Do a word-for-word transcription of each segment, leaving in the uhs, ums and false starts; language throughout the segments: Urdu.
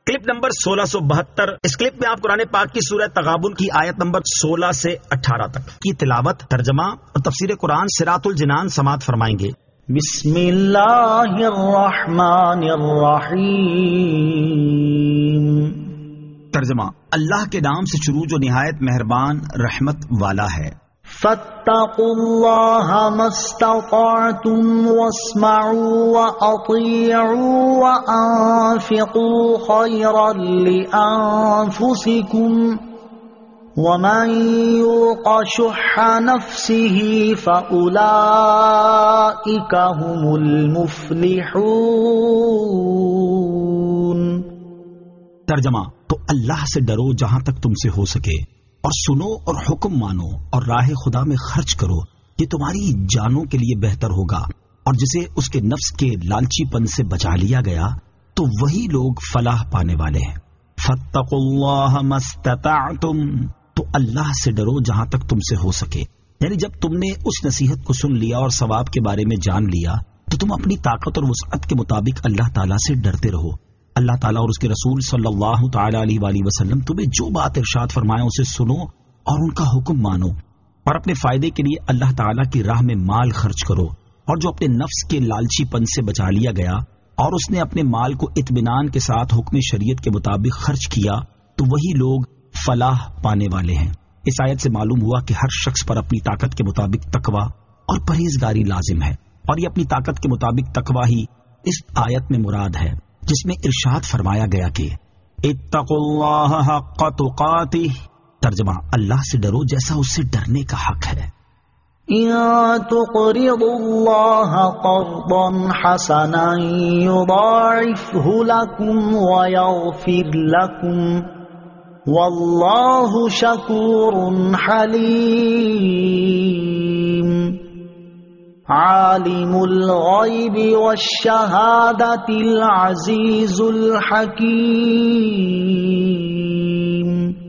کلپ نمبر سولہ سو بہتر. اس کلپ میں آپ قرآن پاک کی سورہ تغابن کی آیت نمبر سولہ سے اٹھارہ تک کی تلاوت، ترجمہ اور تفسیر قرآن صراط الجنان سماعت فرمائیں گے. بسم اللہ الرحمن الرحیم. ترجمہ: اللہ کے نام سے شروع جو نہایت مہربان رحمت والا ہے. فاتقوا اللہ ما استطعتم واسمعوا واطیعوا وانفقوا خیرا لانفسکم ومن یوق شح نفسه فاولئک هم المفلحون. ترجمہ: تو اللہ سے ڈرو جہاں تک تم سے ہو سکے، اور سنو اور حکم مانو اور راہ خدا میں خرچ کرو، یہ تمہاری جانوں کے لیے بہتر ہوگا. اور جسے اس کے نفس کے لالچی پن سے بچا لیا گیا تو وہی لوگ فلاح پانے والے ہیں. فاتقوا اللہ ما استطعتم، تو اللہ سے ڈرو جہاں تک تم سے ہو سکے. یعنی جب تم نے اس نصیحت کو سن لیا اور ثواب کے بارے میں جان لیا تو تم اپنی طاقت اور وسعت کے مطابق اللہ تعالیٰ سے ڈرتے رہو. اللہ تعالیٰ اور اس کے رسول صلی اللہ تعالیٰ علیہ وآلہ وسلم تمہیں جو بات ارشاد فرمائے اسے سنو اور ان کا حکم مانو، اور اپنے فائدے کے لیے اللہ تعالیٰ کی راہ میں مال خرچ کرو. اور جو اپنے نفس کے لالچی پن سے بچا لیا گیا اور اس نے اپنے مال کو اطمینان کے ساتھ حکم شریعت کے مطابق خرچ کیا تو وہی لوگ فلاح پانے والے ہیں. اس آیت سے معلوم ہوا کہ ہر شخص پر اپنی طاقت کے مطابق تقوی اور پرہیزگاری لازم ہے، اور یہ اپنی طاقت کے مطابق تقوی ہی اس آیت میں مراد ہے، جس میں ارشاد فرمایا گیا کہ اتقوا اللہ حق تقاتہ. ترجمہ: اللہ سے ڈرو جیسا اس سے ڈرنے کا حق ہے. ان تقرضوا اللہ قرضا حسنا یضاعفہ لکم ویغفر لکم واللہ شکور حلیم. عالم الغیب والشہادۃ العزیز الحکیم.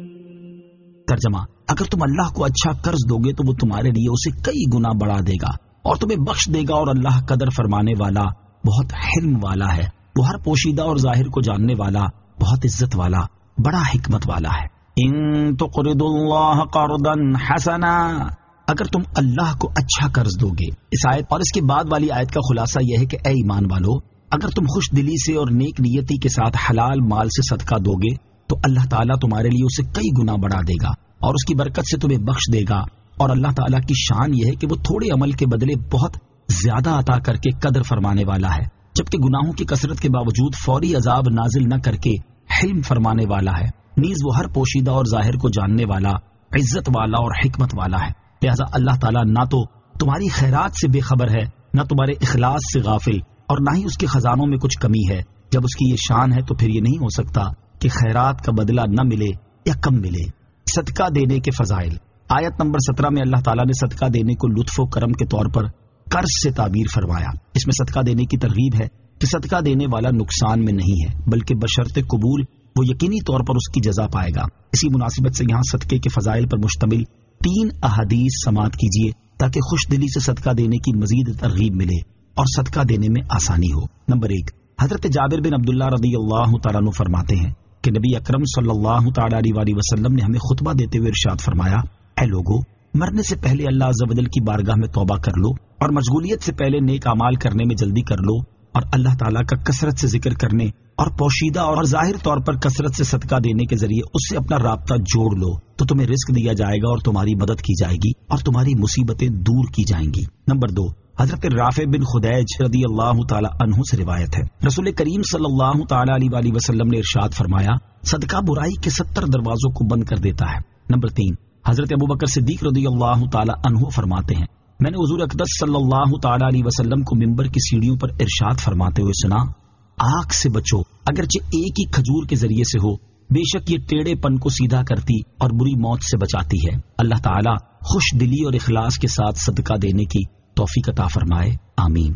ترجمہ: اگر تم اللہ کو اچھا قرض دو گے تو وہ تمہارے لیے اسے کئی گنا بڑھا دے گا اور تمہیں بخش دے گا، اور اللہ قدر فرمانے والا بہت حلم والا ہے. وہ ہر پوشیدہ اور ظاہر کو جاننے والا بہت عزت والا بڑا حکمت والا ہے. ان تقرضوا اللہ قرضا حسنا، اگر تم اللہ کو اچھا قرض دو گے. اس آیت اور اس کے بعد والی آیت کا خلاصہ یہ ہے کہ اے ایمان والو، اگر تم خوش دلی سے اور نیک نیتی کے ساتھ حلال مال سے صدقہ دو گے تو اللہ تعالیٰ تمہارے لیے اسے کئی گنا بڑھا دے گا اور اس کی برکت سے تمہیں بخش دے گا. اور اللہ تعالیٰ کی شان یہ ہے کہ وہ تھوڑے عمل کے بدلے بہت زیادہ عطا کر کے قدر فرمانے والا ہے، جبکہ گناہوں کی کثرت کے باوجود فوری عذاب نازل نہ کر کے حلم فرمانے والا ہے. نیز وہ ہر پوشیدہ اور ظاہر کو جاننے والا، عزت والا اور حکمت والا ہے. لہذا اللہ تعالیٰ نہ تو تمہاری خیرات سے بے خبر ہے، نہ تمہارے اخلاص سے غافل، اور نہ ہی اس کے خزانوں میں کچھ کمی ہے. جب اس کی یہ شان ہے تو پھر یہ نہیں ہو سکتا کہ خیرات کا بدلہ نہ ملے یا کم ملے. صدقہ دینے کے فضائل. آیت نمبر سترہ میں اللہ تعالیٰ نے صدقہ دینے کو لطف و کرم کے طور پر قرض سے تعبیر فرمایا. اس میں صدقہ دینے کی ترغیب ہے کہ صدقہ دینے والا نقصان میں نہیں ہے، بلکہ بشرط قبول وہ یقینی طور پر اس کی جزا پائے گا. اسی مناسبت سے یہاں صدقے کے فضائل پر مشتمل تین احادیث سماعت کیجیے تاکہ خوش دلی سے صدقہ دینے کی مزید ترغیب ملے اور صدقہ دینے میں آسانی ہو. نمبر ایک، حضرت جابر بن عبداللہ رضی اللہ تعالیٰ عنہ فرماتے ہیں کہ نبی اکرم صلی اللہ تعالیٰ علیہ وسلم نے ہمیں خطبہ دیتے ہوئے ارشاد فرمایا، اے لوگو، مرنے سے پہلے اللہ عز و جل کی بارگاہ میں توبہ کر لو اور مشغولیت سے پہلے نیک اعمال کرنے میں جلدی کر لو، اور اللہ تعالیٰ کا کثرت سے ذکر کرنے اور پوشیدہ اور ظاہر طور پر کثرت سے صدقہ دینے کے ذریعے اس سے اپنا رابطہ جوڑ لو تو تمہیں رزق دیا جائے گا اور تمہاری مدد کی جائے گی اور تمہاری مصیبتیں دور کی جائیں گی. نمبر دو، حضرت رافع بن خدیج رضی اللہ تعالی عنہ سے روایت ہے، رسول کریم صلی اللہ تعالی علیہ وسلم نے ارشاد فرمایا، صدقہ برائی کے ستر دروازوں کو بند کر دیتا ہے. نمبر تین، حضرت ابوبکر صدیق رضی اللہ تعالی عنہ فرماتے ہیں، میں نے حضور اقدس صلی اللہ تعالی علیہ وسلم کو ممبر کی سیڑھیوں پر ارشاد فرماتے ہوئے سنا، آگ سے بچو اگرچہ ایک ہی کھجور کے ذریعے سے ہو، بے شک یہ ٹیڑے پن کو سیدھا کرتی اور بری موت سے بچاتی ہے. اللہ تعالیٰ خوش دلی اور اخلاص کے ساتھ صدقہ دینے کی توفیق عطا فرمائے، آمین.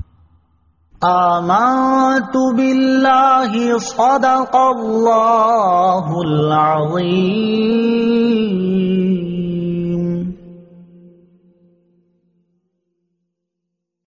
آمنت باللہ صدق اللہ العظیم.